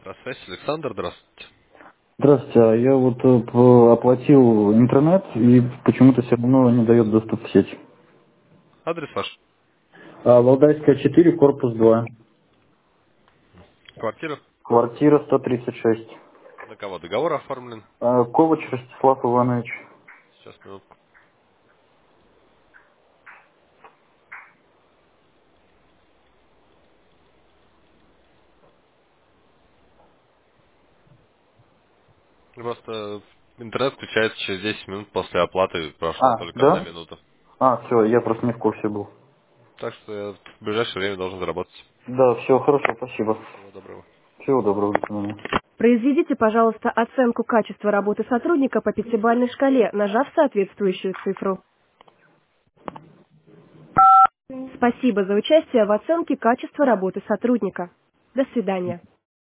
Связь, Александр, здравствуйте. Здравствуйте, а я вот оплатил интернет и почему-то все равно не дает доступ в сеть. Адрес ваш? Валдайская 4, корпус 2, Квартира? квартира 136. На кого договор оформлен? Ковач Ростислав Иванович. Сейчас, минутку. Просто интернет включается через 10 минут после оплаты, прошла только одна Да? минута. Все, я просто не в курсе был. Так что я в ближайшее время должен заработать. Да, все, хорошо, спасибо. Всего доброго. Всего доброго, до свидания. Произведите, пожалуйста, оценку качества работы сотрудника по пятибалльной шкале, нажав соответствующую цифру. Спасибо за участие в оценке качества работы сотрудника. До свидания.